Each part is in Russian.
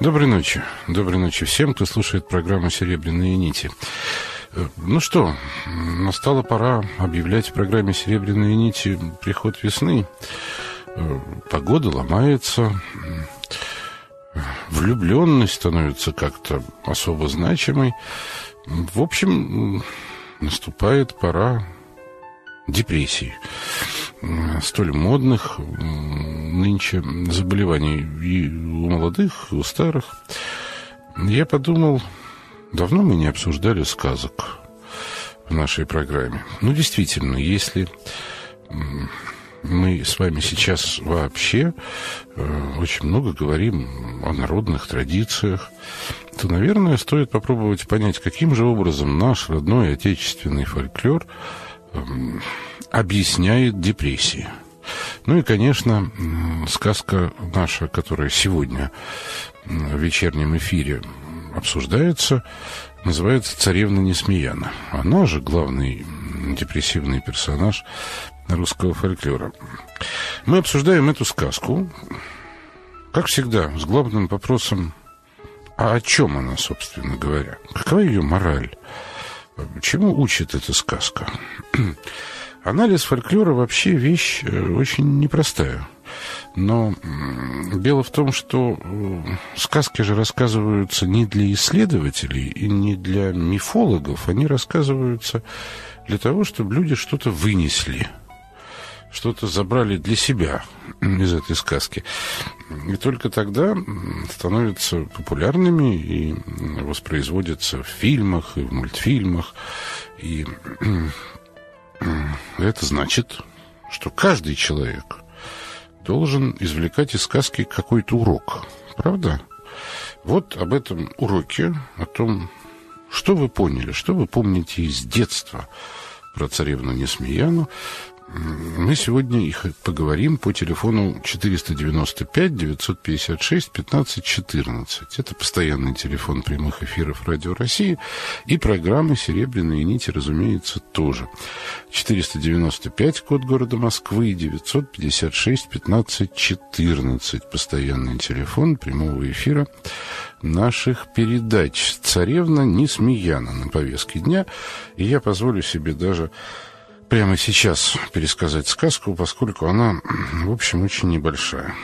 Доброй ночи всем, кто слушает программу «Серебряные нити». Ну что, настала пора объявлять в программе «Серебряные нити» приход весны. Погода ломается, влюбленность становится как-то особо значимой. В общем, наступает пора депрессий, столь модных нынче заболеваний и у молодых, и у старых. Я подумал, давно мы не обсуждали сказок в нашей программе. Ну, действительно, если мы с вами сейчас вообще очень много говорим о народных традициях, то, наверное, стоит попробовать понять, каким же образом наш родной отечественный фольклор объясняет депрессии. Ну и, конечно, сказка наша, которая сегодня в вечернем эфире обсуждается, называется «Царевна Несмеяна». Она же главный депрессивный персонаж русского фольклора. Мы обсуждаем эту сказку, как всегда, с главным вопросом: а о чем она, собственно говоря? Какова ее мораль? Чему учит эта сказка? Анализ фольклора вообще вещь очень непростая. Но дело в том, что сказки же рассказываются не для исследователей и не для мифологов. Они рассказываются для того, чтобы люди что-то вынесли, что-то забрали для себя из этой сказки. И только тогда становятся популярными и воспроизводятся в фильмах и в мультфильмах. И это значит, что каждый человек должен извлекать из сказки какой-то урок. Правда? Вот об этом уроке, о том, что вы поняли, что вы помните из детства про царевну Несмеяну, мы сегодня их поговорим по телефону 495-956-1514. Это постоянный телефон прямых эфиров Радио России и программы «Серебряные нити», разумеется, тоже. 495, код города Москвы, 956-1514. Постоянный телефон прямого эфира наших передач. «Царевна Несмеяна» на повестке дня. И я позволю себе даже прямо сейчас пересказать сказку, поскольку она, в общем, очень небольшая.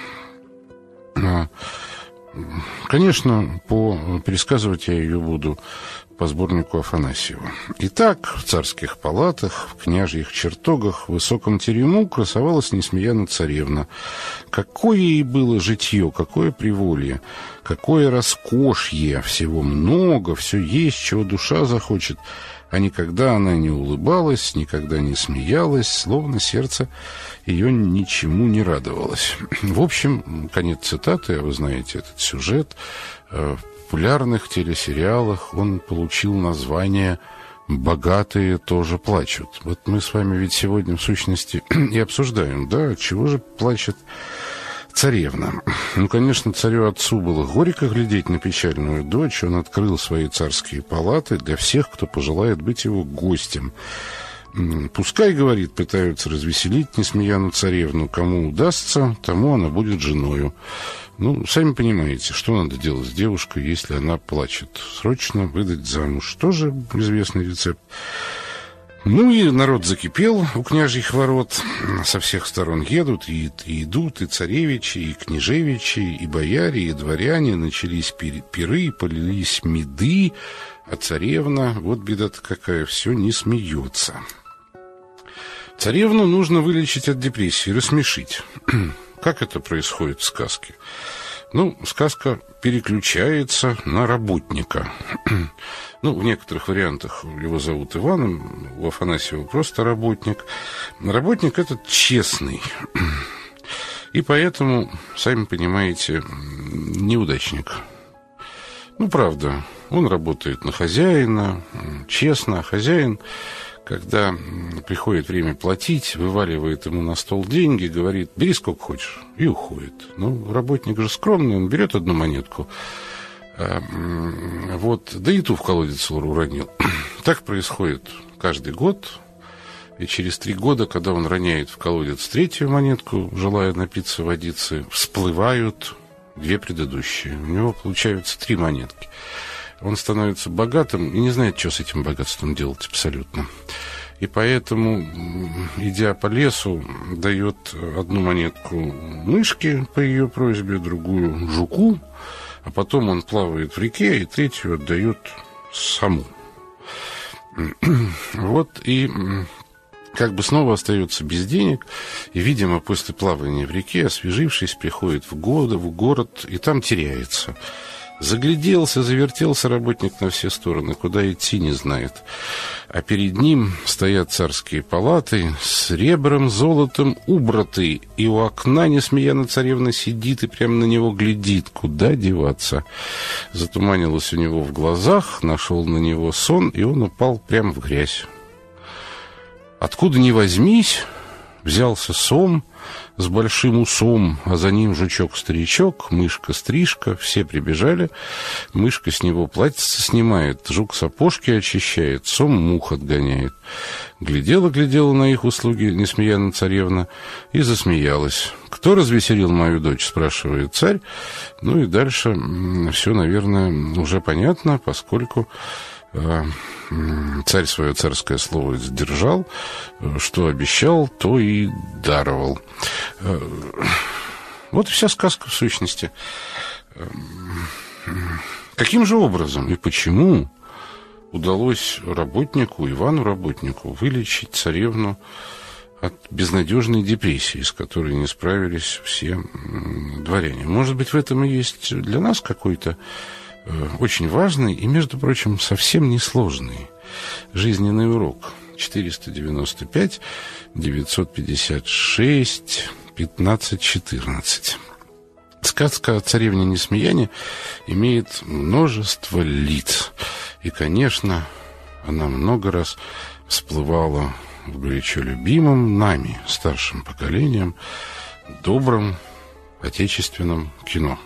Конечно, пересказывать я ее буду по сборнику Афанасьева. Итак, в царских палатах, в княжьих чертогах, в высоком терему красовалась Несмеяна-царевна. Какое ей было житье, какое приволье, какое роскошье, всего много, все есть, чего душа захочет. А никогда она не улыбалась, никогда не смеялась, словно сердце ее ничему не радовалось. В общем, конец цитаты, а вы знаете этот сюжет. В популярных телесериалах он получил название «Богатые тоже плачут». Вот мы с вами ведь сегодня, в сущности, и обсуждаем, да, от чего же плачет царевна. Ну, конечно, царю-отцу было горько глядеть на печальную дочь. Он открыл свои царские палаты для всех, кто пожелает быть его гостем. Пускай, говорит, пытаются развеселить Несмеяну-царевну. Кому удастся, тому она будет женою. Ну, сами понимаете, что надо делать с девушкой, если она плачет. Срочно выдать замуж. Тоже известный рецепт. Ну и народ закипел у княжьих ворот. Со всех сторон едут и идут и царевичи, и княжевичи, и бояре, и дворяне. Начались пиры, полились меды, а царевна, вот беда-то какая, все не смеется. Царевну нужно вылечить от депрессии, рассмешить. Как это происходит в сказке? Ну, сказка переключается на работника. Ну, в некоторых вариантах его зовут Иваном, у Афанасьева просто работник. Работник этот честный. И поэтому, сами понимаете, неудачник. Ну, правда, он работает на хозяина, честно, а хозяин, когда приходит время платить, вываливает ему на стол деньги, говорит: бери сколько хочешь, и уходит. Ну, работник же скромный, он берет одну монетку, вот, да и ту в колодец уронил. Так происходит каждый год, и через 3 года, когда он роняет в колодец 3-ю монетку, желая напиться водицы, всплывают 2 предыдущие. У него получаются 3 монетки. Он становится богатым и не знает, что с этим богатством делать абсолютно. И поэтому, идя по лесу, дает 1 монетку мышке по ее просьбе, другую жуку, а потом он плавает в реке и 3-ю отдает саму. Вот и как бы снова остается без денег, и, видимо, после плавания в реке, освежившись, приходит в город, и там теряется. Загляделся, завертелся работник на все стороны, куда идти не знает. А перед ним стоят царские палаты, сребром, золотом убраты, и у окна Несмеяна царевна сидит и прямо на него глядит, куда деваться. Затуманилось у него в глазах, нашел на него сон, и он упал прямо в грязь. Откуда ни возьмись, взялся сом с большим усом, а за ним жучок-старичок, мышка-стрижка, все прибежали. Мышка с него платьице снимает, жук сапожки очищает, сом мух отгоняет. Глядела на их услуги Несмеяна царевна и засмеялась. «Кто развеселил мою дочь?» — спрашивает царь. Ну и дальше все, наверное, уже понятно, поскольку царь свое царское слово сдержал, что обещал, то и даровал. Вот и вся сказка в сущности. Каким же образом и почему удалось Ивану Работнику, вылечить царевну от безнадежной депрессии, с которой не справились все дворяне? Может быть, в этом и есть для нас какой-то очень важный и, между прочим, совсем несложный жизненный урок. 495 956 15 14. Сказка о царевне Несмеяне имеет множество лиц. И, конечно, она много раз всплывала в горячо любимом нами, старшим поколением, добром отечественном кино.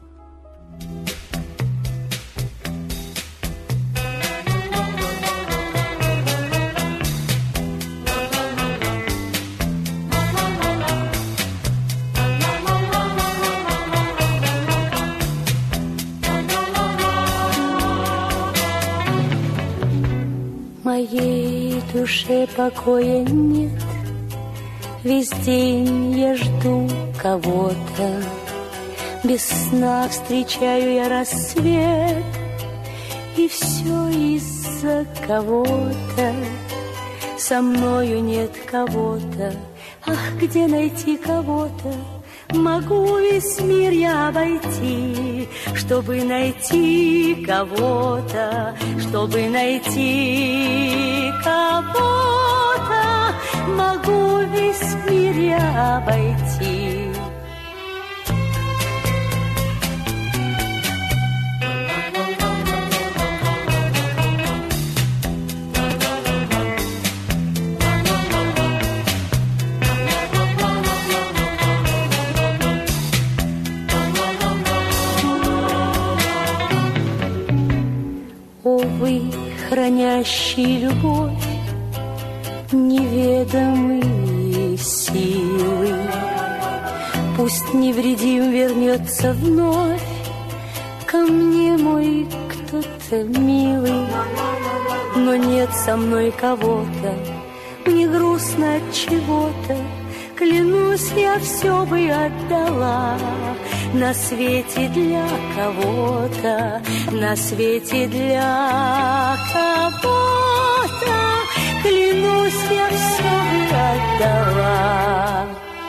Моей душе покоя нет, весь день я жду кого-то. Без сна встречаю я рассвет, и все из-за кого-то. Со мною нет кого-то, ах, где найти кого-то? Могу весь мир я обойти, чтобы найти кого-то, чтобы найти кого-то. Могу весь мир я обойти. Увы, хранящий любовь неведомые силы, пусть невредим вернется вновь ко мне мой кто-то милый. Но нет со мной кого-то, мне грустно от чего-то. Клянусь, я все бы отдала на свете для кого-то, на свете для кого-то. Клянусь, я все бы отдала.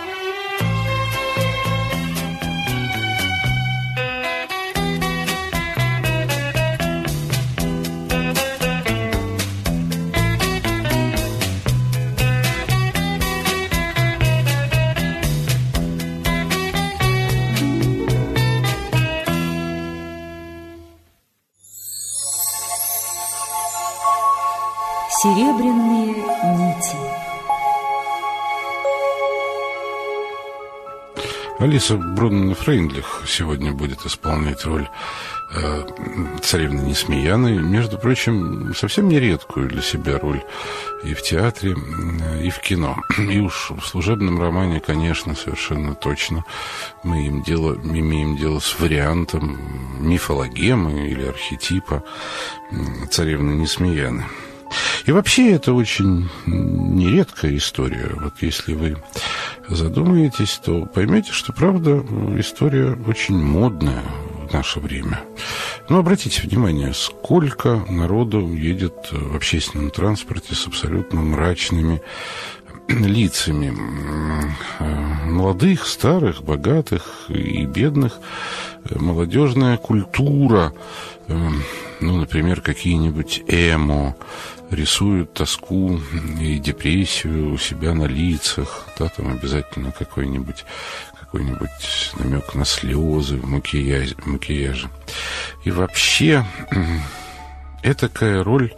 Серебряные нити. Алиса Бруннен-Фрейндлих сегодня будет исполнять роль царевны Несмеяны. Между прочим, совсем нередкую для себя роль и в театре, и в кино. И уж в служебном романе, конечно, совершенно точно мы имеем дело с вариантом мифологемы или архетипа царевны Несмеяны. И вообще это очень нередкая история. Вот если вы задумаетесь, то поймете, что, правда, история очень модная в наше время. Но обратите внимание, сколько народу едет в общественном транспорте с абсолютно мрачными лицами. Молодых, старых, богатых и бедных. Молодежная культура, например, какие-нибудь эмо, рисуют тоску и депрессию у себя на лицах, да, там обязательно какой-нибудь намек на слезы в макияже. И вообще этакая роль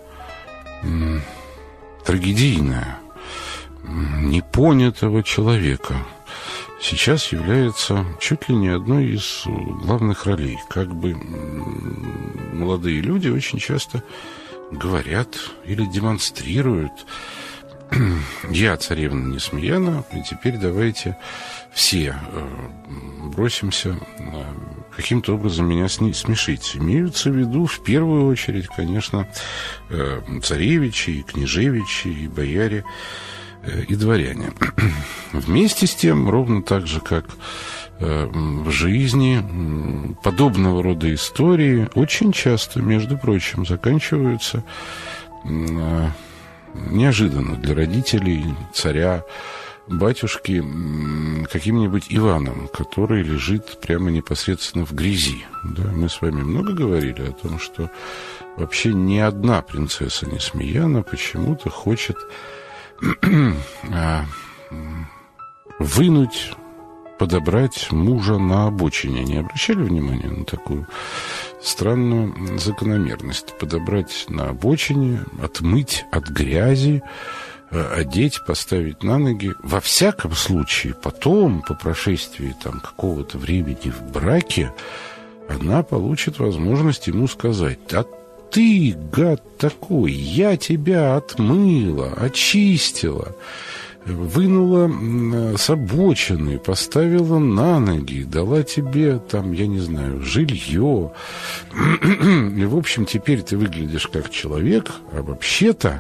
трагедийная, непонятого человека сейчас является чуть ли не одной из главных ролей. Как бы молодые люди очень часто говорят или демонстрируют: я царевна Несмеяна, и теперь давайте все бросимся каким-то образом меня смешить. Имеются в виду в первую очередь, конечно, царевичи, и княжевичи, и бояре, и дворяне. Вместе с тем, ровно так же, как в жизни, подобного рода истории очень часто, между прочим, заканчиваются неожиданно для родителей царя, батюшки, каким-нибудь Иваном, который лежит прямо непосредственно в грязи. Да, мы с вами много говорили о том, что вообще ни одна принцесса Несмеяна почему-то хочет подобрать мужа на обочине. Не обращали внимания на такую странную закономерность? Подобрать на обочине, отмыть от грязи, одеть, поставить на ноги. Во всяком случае, потом, по прошествии какого-то времени в браке, она получит возможность ему сказать: «А ты, гад такой, я тебя отмыла, очистила, вынула с обочины, поставила на ноги, дала тебе, я не знаю, жилье. И, в общем, теперь ты выглядишь как человек, а вообще-то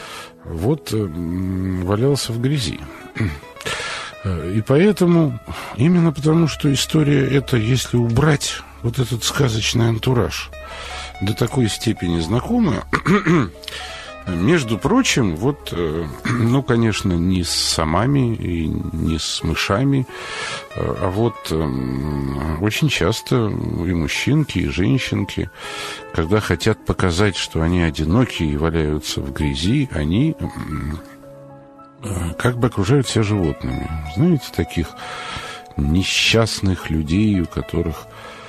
валялся в грязи». И поэтому, именно потому, что история эта, если убрать вот этот сказочный антураж, до такой степени знакомая, между прочим, конечно, не с самами и не с мышами, а очень часто и мужчинки, и женщинки, когда хотят показать, что они одиноки и валяются в грязи, они как бы окружают себя животными. Знаете, таких несчастных людей, у которых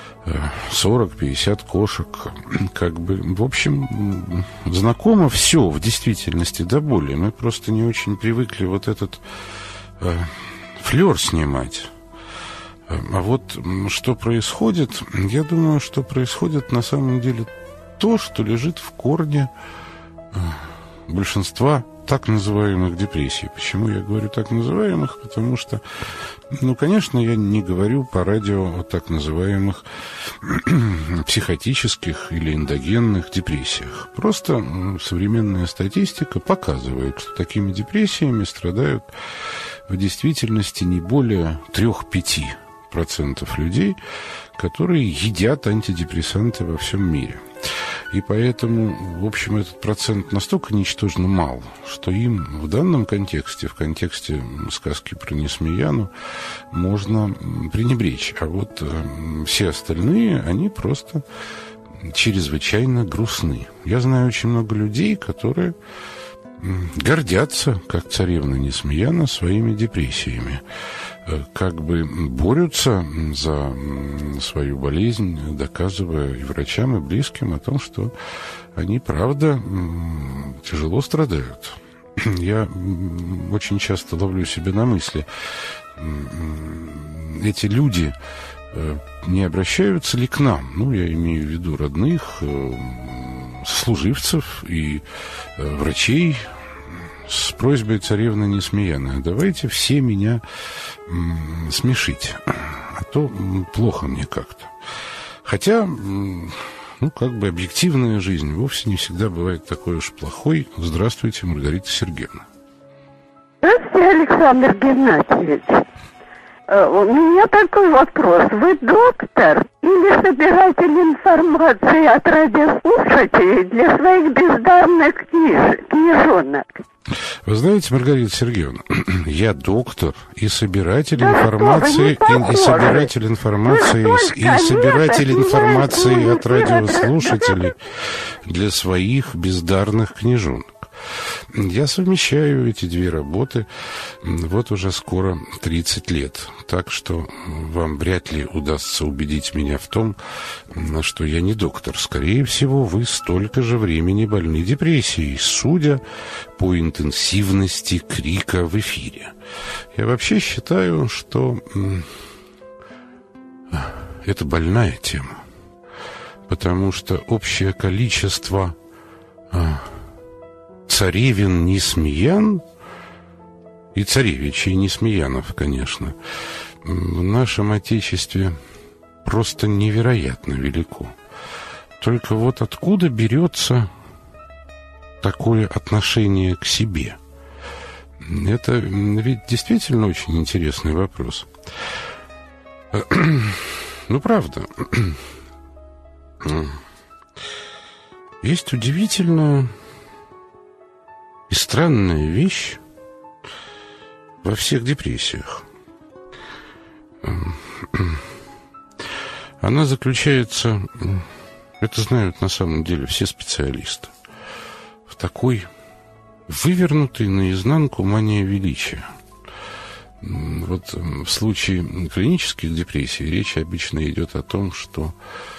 40-50 кошек, в общем, знакомо все в действительности до боли. Мы просто не очень привыкли этот флер снимать. А что происходит? Я думаю, что происходит на самом деле то, что лежит в корне большинства так называемых депрессий. Почему я говорю так называемых? Потому что, конечно, я не говорю по радио о так называемых психотических или эндогенных депрессиях. Просто современная статистика показывает, что такими депрессиями страдают в действительности не более 3-5% людей, которые едят антидепрессанты во всем мире. И поэтому, в общем, этот процент настолько ничтожно мал, что им в данном контексте, в контексте сказки про Несмеяну, можно пренебречь. А все остальные, они просто чрезвычайно грустны. Я знаю очень много людей, которые гордятся, как царевна Несмеяна, своими депрессиями, борются за свою болезнь, доказывая и врачам, и близким о том, что они, правда, тяжело страдают. я очень часто ловлю себя на мысли. Эти люди не обращаются ли к нам? Ну, я имею в виду родных, сослуживцев и врачей с просьбой царевны Несмеяны: давайте все меня смешить, а то плохо мне как-то. Хотя, ну, как бы объективная жизнь вовсе не всегда бывает такой уж плохой. Здравствуйте, Маргарита Сергеевна. Здравствуйте, Александр Геннадьевич. У меня такой вопрос. Вы доктор или собиратель информации от радиослушателей для своих бездарных книжонок? Вы знаете, Маргарита Сергеевна, я доктор и собиратель информации, и собиратель информации от радиослушателей для своих бездарных книжонок. Я совмещаю эти две работы вот уже скоро 30 лет. Так что вам вряд ли удастся убедить меня в том, что я не доктор. Скорее всего, вы столько же времени больны депрессией, судя по интенсивности крика в эфире. Я вообще считаю, что это больная тема, потому что общее количество царевин Несмеян и царевичей Несмеянов, конечно, в нашем Отечестве просто невероятно велико. Только вот откуда берется такое отношение к себе? Это ведь действительно очень интересный вопрос. Ну, правда. Есть удивительная и странная вещь во всех депрессиях. Она заключается, это знают на самом деле все специалисты, в такой вывернутой наизнанку мании величия. Вот в случае клинических депрессий речь обычно идет о том, что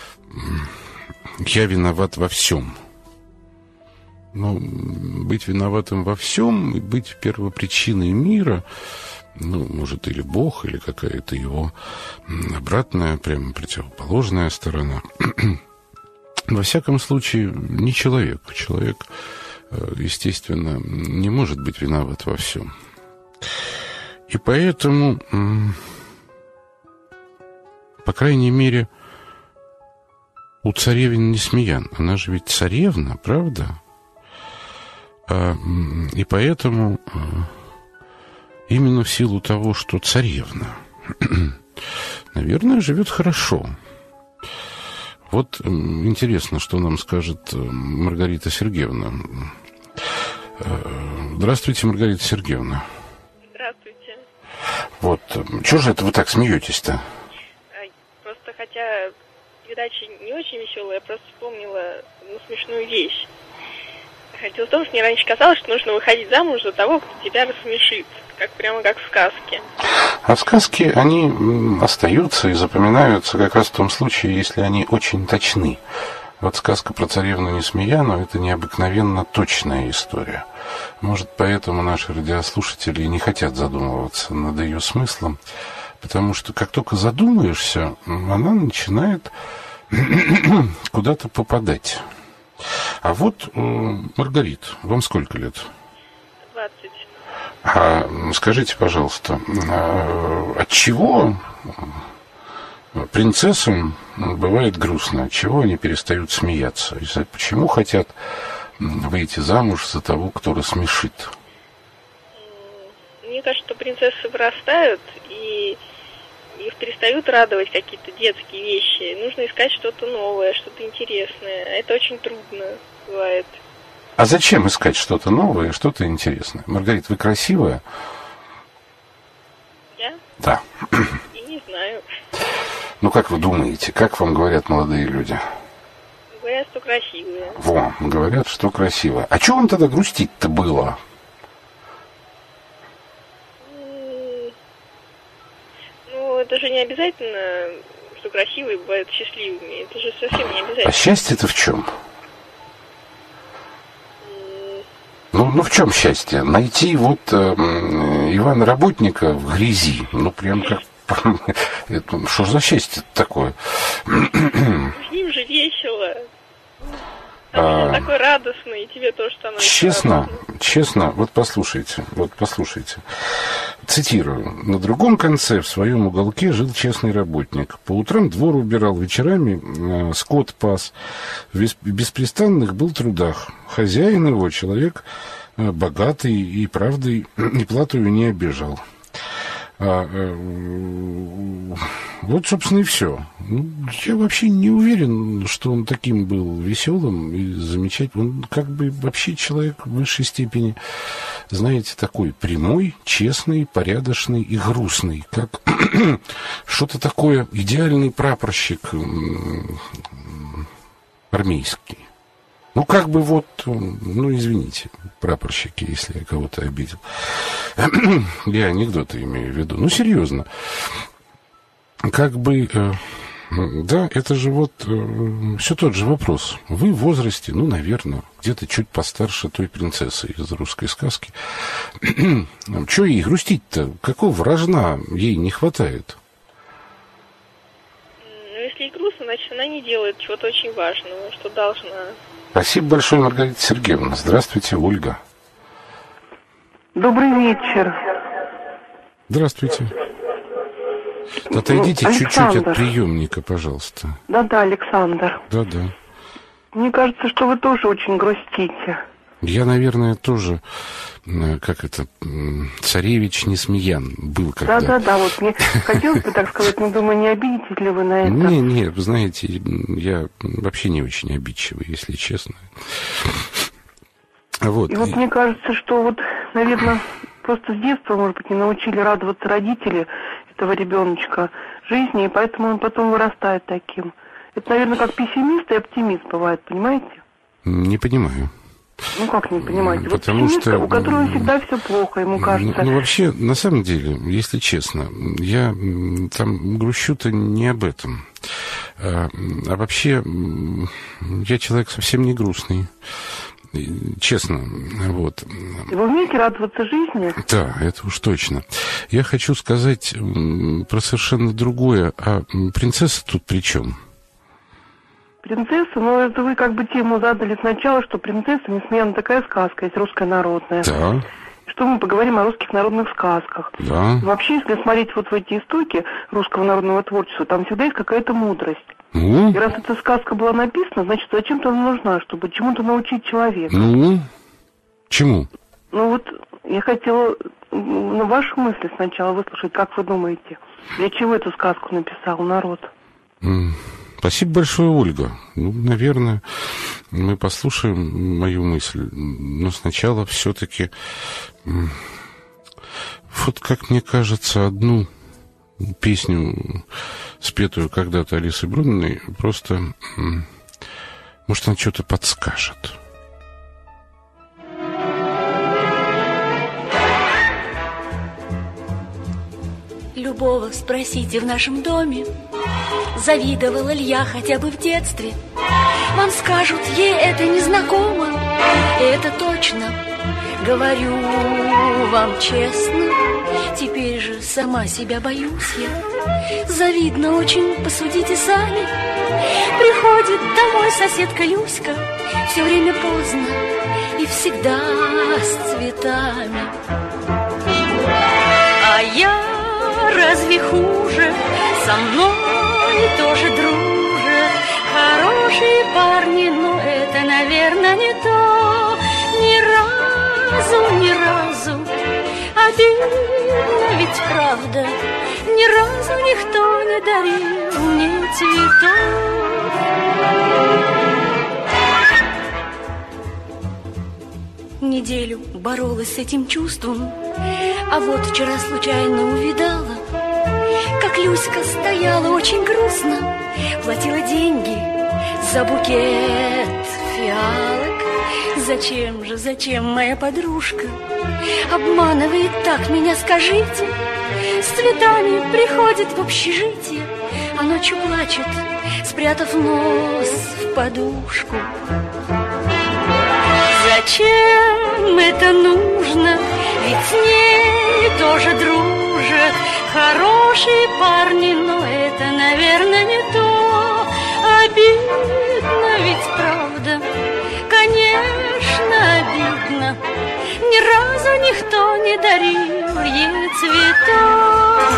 я виноват во всем. Но быть виноватым во всем и быть первопричиной мира, ну, может, или Бог, или какая-то его обратная, прямо противоположная сторона. Во всяком случае, не человек. Человек, естественно, не может быть виноват во всем. И поэтому, по крайней мере, у царевин Несмеян, она же ведь царевна, правда? И поэтому именно в силу того, что царевна, наверное, живет хорошо. Вот интересно, что нам скажет Маргарита Сергеевна. Здравствуйте, Маргарита Сергеевна. Здравствуйте. Вот, чего же это вы так смеетесь-то? Просто хотя передача не очень веселая, я просто вспомнила смешную вещь. Дело в том, что мне раньше казалось, что нужно выходить замуж за того, кто тебя рассмешит. Прямо как в сказке. А сказки, они остаются и запоминаются как раз в том случае, если они очень точны. Вот сказка про царевну Несмеяну – это необыкновенно точная история. Может, поэтому наши радиослушатели не хотят задумываться над ее смыслом, потому что как только задумаешься, она начинает куда-то попадать. А вот, Маргарит, вам сколько лет? 20. А скажите, пожалуйста, от чего принцессам бывает грустно? От чего они перестают смеяться? Почему хотят выйти замуж за того, кто рассмешит? Мне кажется, что принцессы вырастают, и их перестают радовать какие-то детские вещи. Нужно искать что-то новое, что-то интересное. Это очень трудно бывает. А зачем искать что-то новое, что-то интересное? Маргарита, вы красивая? Я? Да. И не знаю. Ну, как вы думаете, как вам говорят молодые люди? Говорят, что красивые. Во, говорят, что красивая. А чего вам тогда грустить-то было? Это же не обязательно, что красивые бывают счастливыми. Это же совсем не обязательно. А счастье-то в чем? Ну, Ну, в чем счастье? Найти вот Ивана Работника в грязи. Ну, прям как... Что ж за счастье такое? С ним же весело. Он такой радостный, и тебе тоже становится Честно, вот послушайте. Цитирую. «На другом конце в своем уголке жил честный работник. По утрам двор убирал, вечерами скот пас. В беспрестанных был трудах. Хозяин его, человек богатый и правдой, и платою не обижал». Вот, собственно, и все. Я вообще не уверен, что он таким был веселым и замечательным. Он как бы вообще человек в высшей степени, знаете, такой прямой, честный, порядочный и грустный. Как что-то такое, идеальный прапорщик армейский. Ну, как бы вот, ну, извините, прапорщики, если я кого-то обидел. Я анекдоты имею в виду. Ну, серьезно. Как бы, да, это же вот все тот же вопрос. Вы в возрасте, ну, наверное, где-то чуть постарше той принцессы из русской сказки. Чего ей грустить-то? Какого рожна ей не хватает? Ну, если ей грустно, значит, она не делает чего-то очень важного, что должна. Спасибо большое, Маргарита Сергеевна. Здравствуйте, Ольга. Добрый вечер. Здравствуйте. Отойдите чуть-чуть от приемника, пожалуйста. Да-да, Александр. Да-да. Мне кажется, что вы тоже очень грустите. Я, наверное, тоже, как это, царевич Несмеян был когда. Да-да-да, вот мне хотелось бы так сказать, но думаю, не обидитесь ли вы на это? Не, вы знаете, я вообще не очень обидчивый, если честно. Вот. И вот мне кажется, что вот, наверное, просто с детства, может быть, не научили радоваться родители этого ребеночка жизни, и поэтому он потом вырастает таким. Это, наверное, как пессимист и оптимист бывает, понимаете? Не понимаю. Ну, как не понимаете? Потому вот что... у которого всегда все плохо, ему кажется. Ну, вообще, на самом деле, если честно, я там грущу-то не об этом. А вообще, я человек совсем не грустный. Честно, вот. И вы умеете радоваться жизни? Да, это уж точно. Я хочу сказать про совершенно другое. А принцесса тут при чем? Принцесса, ну это вы как бы тему задали сначала, что принцесса Несмеяна такая сказка, есть русская народная. Да. Что мы поговорим о русских народных сказках. Да. Вообще, если смотреть вот в эти истоки русского народного творчества, там всегда есть какая-то мудрость. Ну? И раз эта сказка была написана, значит, зачем-то она нужна, чтобы чему-то научить человека. Ну? Чему? Ну вот, я хотела ваши мысли сначала выслушать, как вы думаете, для чего эту сказку написал народ? Спасибо большое, Ольга. Ну, наверное, мы послушаем мою мысль, но сначала все-таки, вот как мне кажется, одну песню, спетую когда-то Алисой Бруниной, просто, может, она что-то подскажет. Любого спросите в нашем доме, завидовала ли я хотя бы в детстве. Вам скажут, ей это незнакомо, и это точно, говорю вам честно. Теперь же сама себя боюсь я. Завидно очень, посудите сами. Приходит домой соседка Люська, все время поздно и всегда с цветами. А я разве хуже? Со мной тоже дружат хорошие парни, но это, наверное, не то. Ни разу, обидно ведь правда, ни разу никто не дарил мне цветов. Неделю боролась с этим чувством, а вот вчера случайно увидала, как Люська стояла очень грустно, платила деньги за букет фиалок. Зачем, моя подружка обманывает так меня, скажите? С цветами приходит в общежитие, а ночью плачет, спрятав нос в подушку. Зачем это нужно? Ведь с ней тоже дружат хорошие парни, но это, наверное, не то. Обидно ведь, правда, конечно, обидно. Ни разу никто не дарил ей цветов.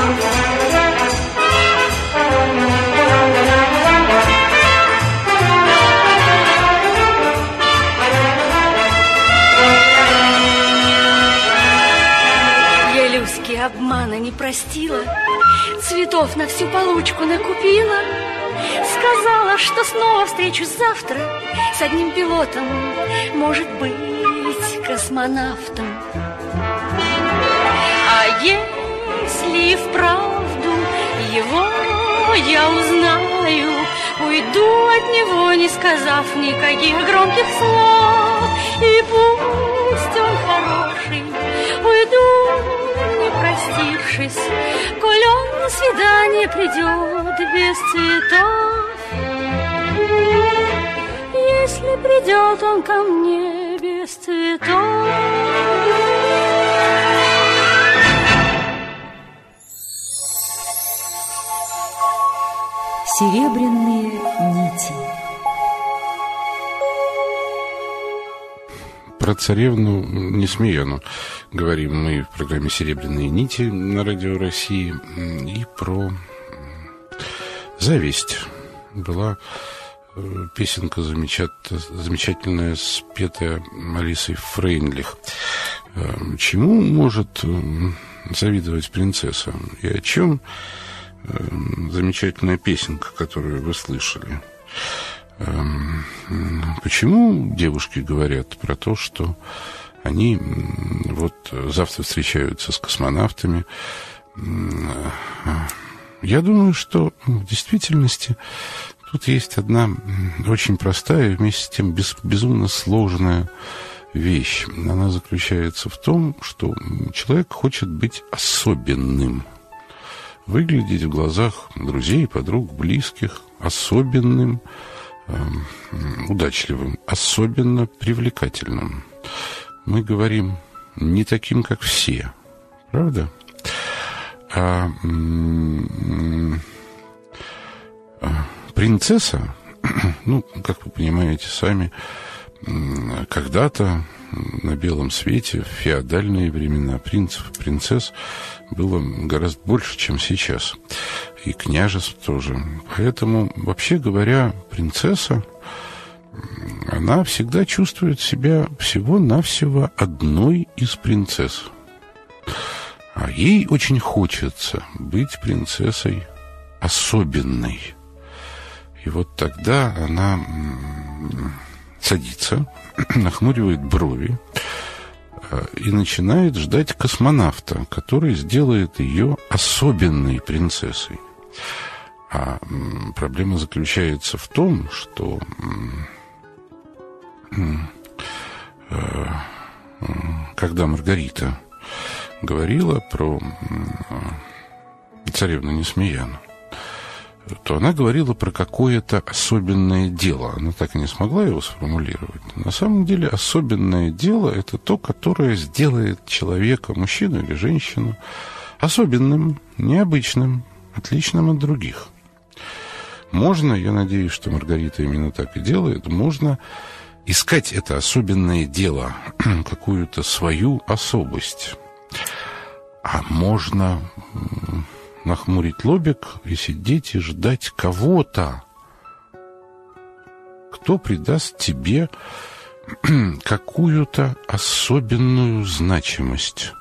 Я Люське обмана не простила, цветов на всю получку накупила. Сказала, что снова встречусь завтра с одним пилотом, может быть, космонавтом. А если вправду его я узнаю, уйду от него, не сказав никаких громких слов. И пусть он хороший, уйду, не простившись, коль он на свидание придет без цветов. Если придет он ко мне без цветов. Серебряные нити. Про царевну Несмеяну говорим мы в программе «Серебряные нити» на Радио России. И про зависть. Была песенка замечательная, спетая Алисой Фрейндлих. Чему может завидовать принцесса? И о чем замечательная песенка, которую вы слышали? Почему девушки говорят про то, что они вот завтра встречаются с космонавтами? Я думаю, что в действительности тут есть одна очень простая и вместе с тем безумно сложная вещь. Она заключается в том, что человек хочет быть особенным, выглядеть в глазах друзей, подруг, близких особенным, удачливым, особенно привлекательным. Мы говорим не таким, как все, правда? Принцесса, ну, как вы понимаете сами, когда-то на белом свете, в феодальные времена, принцев и принцесс было гораздо больше, чем сейчас. И княжеств тоже. Поэтому, вообще говоря, принцесса, она всегда чувствует себя всего-навсего одной из принцесс. А ей очень хочется быть принцессой особенной. И вот тогда она садится, нахмуривает брови и начинает ждать космонавта, который сделает ее особенной принцессой. А проблема заключается в том, что когда Маргарита говорила про царевну Несмеяну, то она говорила про какое-то особенное дело. Она так и не смогла его сформулировать. На самом деле особенное дело – это то, которое сделает человека, мужчину или женщину, особенным, необычным, отличным от других. Можно, я надеюсь, что Маргарита именно так и делает, можно искать это особенное дело, какую-то свою особость. А можно нахмурить лобик и сидеть и ждать кого-то, кто придаст тебе какую-то особенную значимость.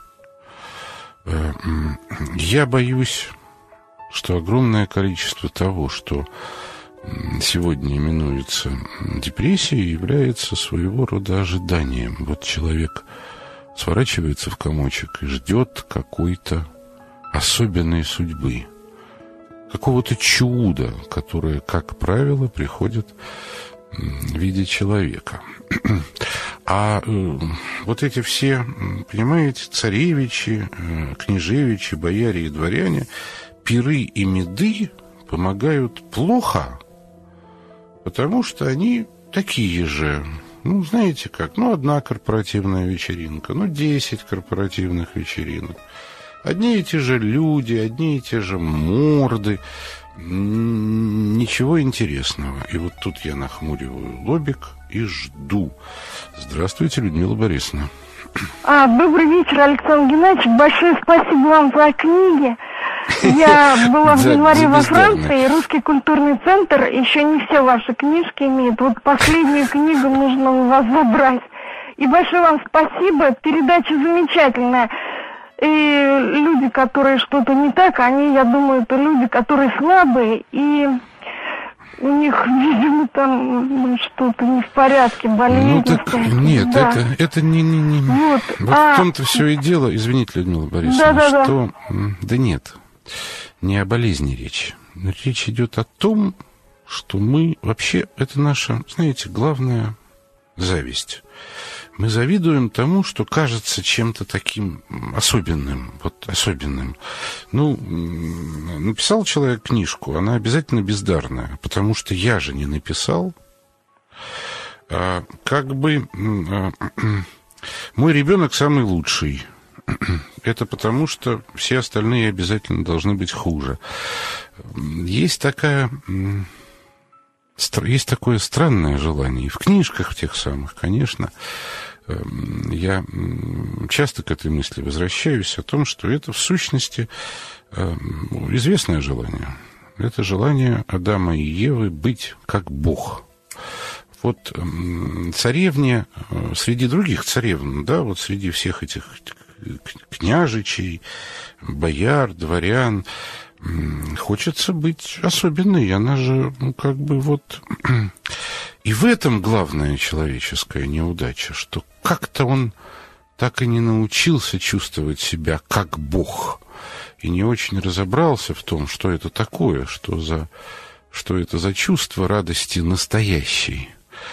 Я боюсь, что огромное количество того, что сегодня именуется депрессией, является своего рода ожиданием. Вот человек сворачивается в комочек и ждет какой-то особенной судьбы, какого-то чуда, которое, как правило, приходит в виде человека. А вот эти все, понимаете, царевичи, княжевичи, бояре и дворяне, пиры и меды помогают плохо, потому что они такие же Ну, знаете как, ну, одна корпоративная вечеринка, ну, 10 корпоративных вечеринок. Одни и те же люди, одни и те же морды. Ничего интересного. И вот тут я нахмуриваю лобик и жду. Здравствуйте, Людмила Борисовна. Добрый вечер, Александр Геннадьевич. Большое спасибо вам за книги. Я была в январе во Франции, Русский культурный центр еще не все ваши книжки имеет. Вот последнюю книгу нужно у вас забрать. И большое вам спасибо, передача замечательная. И люди, которые что-то не так, они, я думаю, это люди, которые слабые, и у них, видимо, там что-то не в порядке, болезнь. Ну так нет, да. это не... Вот в том-то все и дело, извините, Людмила Борисовна, что... Да нет, не о болезни речь. Речь идет о том, что мы вообще, это наша, знаете, главная зависть. Мы завидуем тому, что кажется чем-то таким особенным, вот особенным. Ну, написал человек книжку, она обязательно бездарная, потому что я же не написал. Как бы мой ребенок самый лучший. Это потому, что все остальные обязательно должны быть хуже. Есть такое странное желание. И в книжках тех самых, конечно, я часто к этой мысли возвращаюсь о том, что это в сущности известное желание. Это желание Адама и Евы быть как Бог. Вот царевне, среди других царевн, да, вот среди всех этих княжичей, бояр, дворян, хочется быть особенной. Она же, ну, как бы вот... И в этом главная человеческая неудача, что как-то он так и не научился чувствовать себя как Бог. И не очень разобрался в том, что это такое, что это за чувство радости настоящей.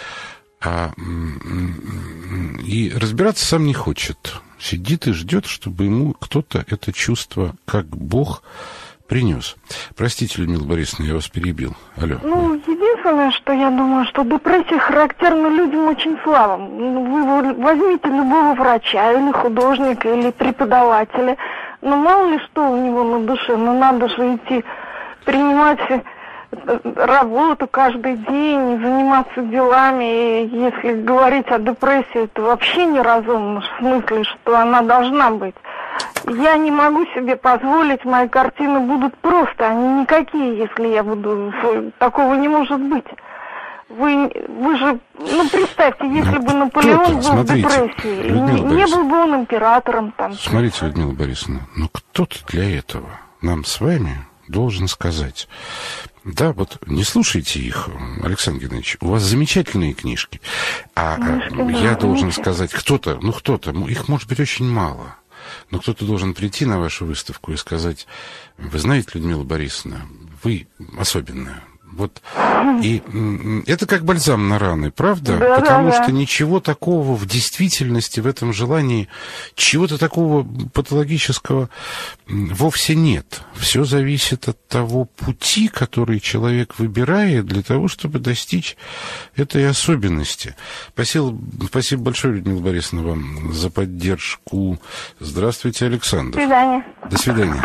И разбираться сам не хочет. Сидит и ждет, чтобы ему кто-то это чувство как Бог принес. Простите, Людмила Борисовна, я вас перебил. Алло. Ну, единственное, что я думаю, что депрессия характерна людям очень слабым. Вы возьмите любого врача, или художника, или преподавателя. Ну, мало ли что у него на душе. Ну, надо же идти принимать работу каждый день, заниматься делами. И если говорить о депрессии, это вообще неразумно, в смысле, что она должна быть. Я не могу себе позволить, мои картины будут просто, они никакие, если я буду... Такого не может быть. Вы же, ну, представьте, если бы Наполеон был в депрессии, не был бы он императором там. Смотрите, Людмила Борисовна, ну кто-то для этого нам с вами должен сказать. Да, вот не слушайте их, Александр Геннадьевич, у вас замечательные книжки. Я должен сказать, кто-то, их может быть очень мало. Но кто-то должен прийти на вашу выставку и сказать: вы знаете, Людмила Борисовна, вы особенная. Вот. И это как бальзам на раны, правда? Да, потому да. что ничего такого в действительности, в этом желании, чего-то такого патологического вовсе нет. Все зависит от того пути, который человек выбирает для того, чтобы достичь этой особенности. Спасибо большое, Людмила Борисовна, вам за поддержку. Здравствуйте, Александр. До свидания. До свидания.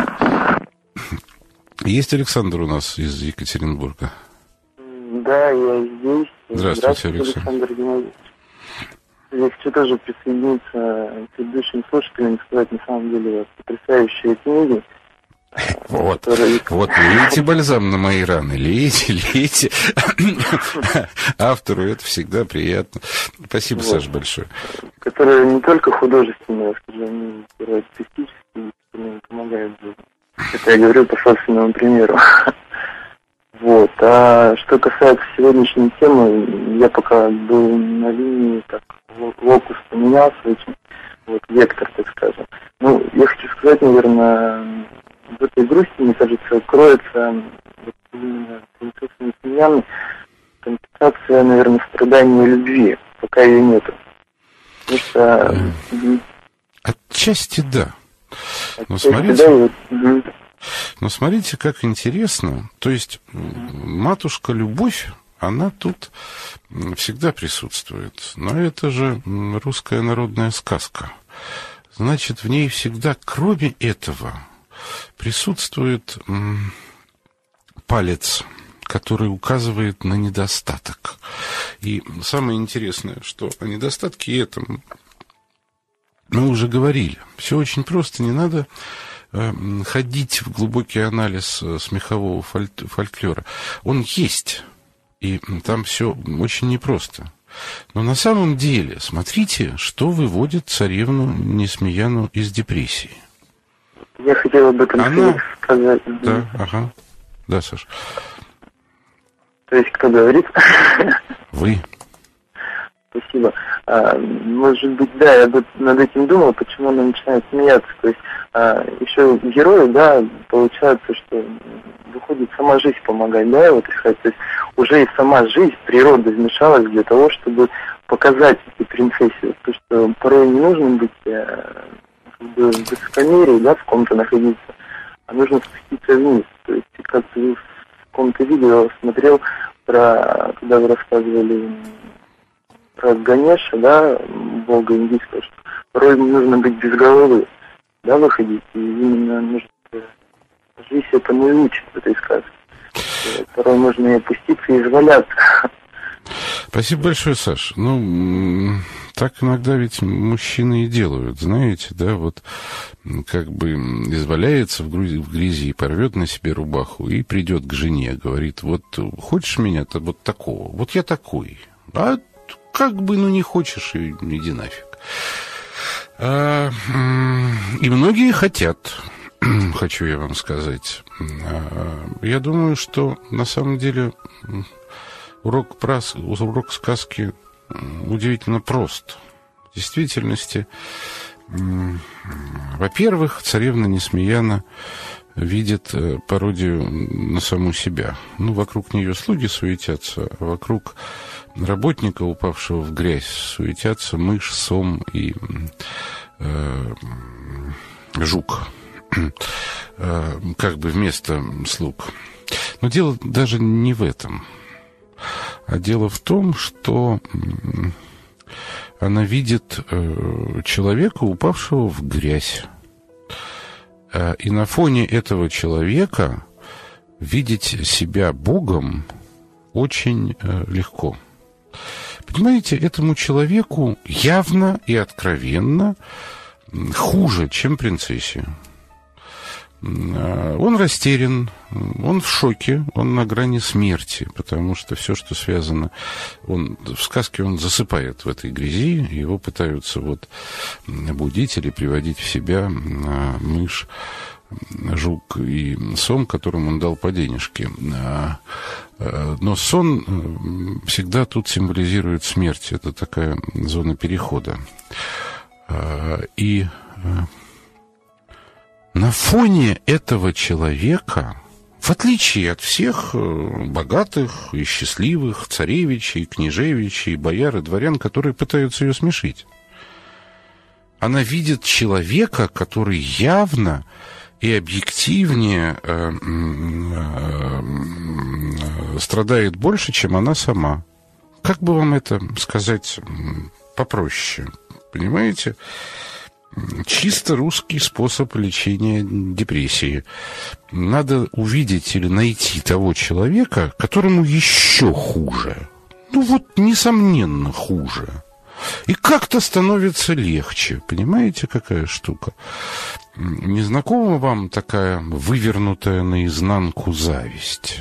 Есть Александр у нас из Екатеринбурга? Да, я здесь. Здравствуйте, Александр Геннадьевич. Я хочу тоже присоединиться к предыдущим слушателям и сказать, на самом деле, потрясающие книги. Вот, лейте бальзам на мои раны, лейте. Автору это всегда приятно. Спасибо, вот. Саша, большое. Которые не только художественные, скажем, они артистические, которые помогают жизни. Это я говорю по собственному примеру. Вот. А что касается сегодняшней темы, я пока был на линии, так, локус поменялся очень, вот, вектор, так скажем. Ну, я хочу сказать, наверное, в этой грусти, мне кажется, кроется вот, именно принцесса Несмеяной компенсация, наверное, страдания любви, пока ее нету. Потому что... Отчасти да. Но смотрите, как интересно. То есть матушка Любовь, она тут всегда присутствует. Но это же русская народная сказка. Значит, в ней всегда, кроме этого, присутствует палец, который указывает на недостаток. И самое интересное, что о недостатке этом мы уже говорили. Все очень просто, не надо ходить в глубокий анализ смехового фольклора. Он есть, и там все очень непросто. Но на самом деле, смотрите, что выводит царевну Несмеяну из депрессии. Я хотел об этом сказать. Да, ага. Да, Саш. То есть, кто говорит? Вы. Спасибо. Может быть, да, я над этим думал, почему она начинает смеяться. То есть, еще герою, да, получается, что выходит сама жизнь помогать, да, вот искать. То есть, уже и сама жизнь, природа вмешалась для того, чтобы показать эти принцессе. То, что порой не нужно быть в высокомерии, да, в ком-то находиться, а нужно спуститься вниз. То есть, как-то в каком-то видео смотрел, когда вы рассказывали про Ганеша, да, бога индийского, что порой нужно быть без головы, да, выходить, и именно нужно, жизнь этому и учит в этой сказке. Порой нужно и опуститься и изваляться. Спасибо большое, Саш. Ну, так иногда ведь мужчины и делают, знаете, да, вот как бы изваляется в грязи, порвет на себе рубаху и придет к жене, говорит, вот хочешь меня-то вот такого, вот я такой, а как бы, ну, не хочешь, и иди нафиг. И многие хотят, хочу я вам сказать. Я думаю, что на самом деле урок сказки удивительно прост. В действительности, во-первых, царевна Несмеяна видит пародию на саму себя. Ну, вокруг нее слуги суетятся, а вокруг работника, упавшего в грязь, суетятся мышь, сом и жук, как бы вместо слуг. Но дело даже не в этом, а дело в том, что она видит человека, упавшего в грязь. И на фоне этого человека видеть себя Богом очень легко. Понимаете, этому человеку явно и откровенно хуже, чем принцессе. Он растерян, он в шоке, он на грани смерти, потому что все, что связано, в сказке он засыпает в этой грязи, его пытаются вот будить или приводить в себя мышь, жук и сом, которым он дал по денежке. Но сон всегда тут символизирует смерть, это такая зона перехода. И на фоне этого человека, в отличие от всех богатых и счастливых царевичей, княжевичей, бояр и дворян, которые пытаются ее смешить, она видит человека, который явно и объективнее страдает больше, чем она сама. Как бы вам это сказать попроще? Понимаете? Чисто русский способ лечения депрессии. Надо увидеть или найти того человека, которому еще хуже. Ну вот, несомненно, хуже. И как-то становится легче. Понимаете, какая штука? Не знакома вам такая вывернутая наизнанку зависть?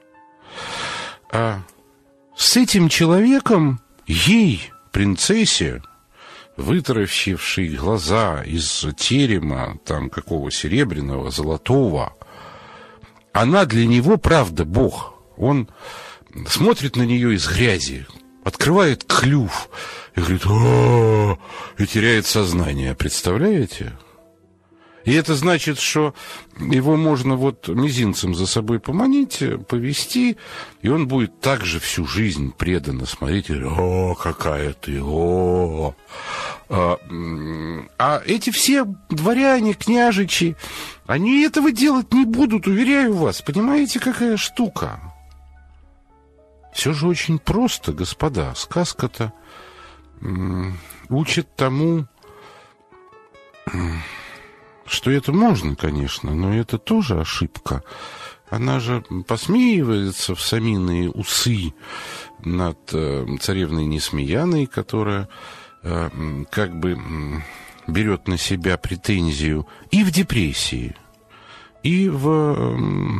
А с этим человеком ей, принцессе, вытаращивший глаза из терема, там, какого серебряного, золотого, она для него, правда, Бог. Он смотрит на нее из грязи, открывает клюв и говорит, о, и теряет сознание. Представляете? И это значит, что его можно вот мизинцем за собой поманить, повести, и он будет также всю жизнь преданно смотреть и говорить, о, какая ты, о. А эти все дворяне, княжичи, они этого делать не будут, уверяю вас. Понимаете, какая штука? Все же очень просто, господа. Сказка-то учит тому, что это можно, конечно, но это тоже ошибка. Она же посмеивается в саминые усы над царевной Несмеяной, которая как бы берет на себя претензию и в депрессии, и в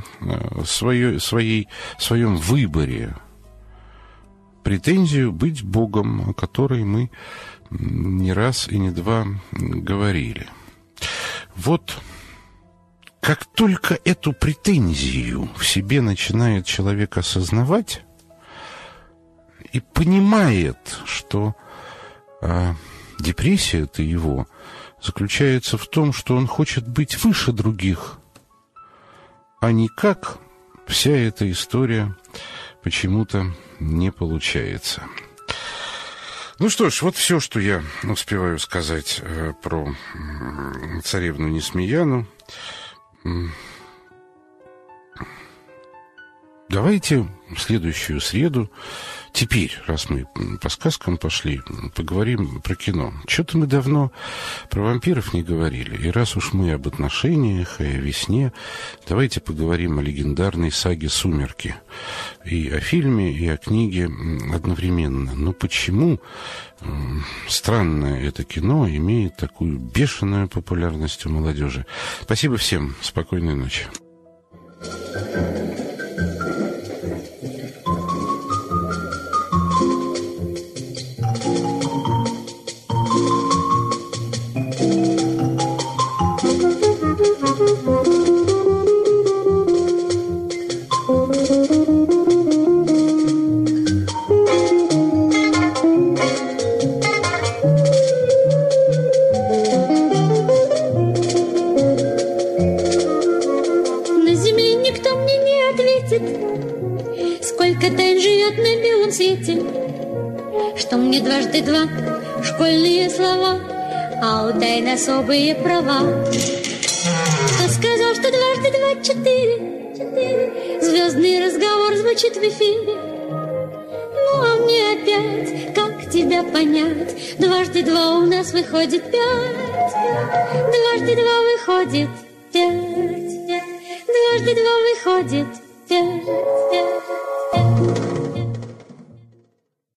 своем выборе претензию быть Богом, о которой мы не раз и не два говорили. Вот как только эту претензию в себе начинает человек осознавать и понимает, что депрессия-то его заключается в том, что он хочет быть выше других, а никак вся эта история почему-то не получается. Ну что ж, вот все, что я успеваю сказать про царевну Несмеяну. Давайте в следующую среду, теперь, раз мы по сказкам пошли, поговорим про кино. Что-то мы давно про вампиров не говорили. И раз уж мы об отношениях и о весне, давайте поговорим о легендарной саге «Сумерки». И о фильме, и о книге одновременно. Но почему странное это кино имеет такую бешеную популярность у молодежи? Спасибо всем. Спокойной ночи. Сколько тайн живет на белом свете, что мне дважды два школьные слова, а у тайн особые права. Кто сказал, что дважды два четыре? Звездный разговор звучит в эфире. Ну а мне опять, как тебя понять? Дважды два у нас выходит пять. Дважды два выходит пять. Дважды два выходит пять.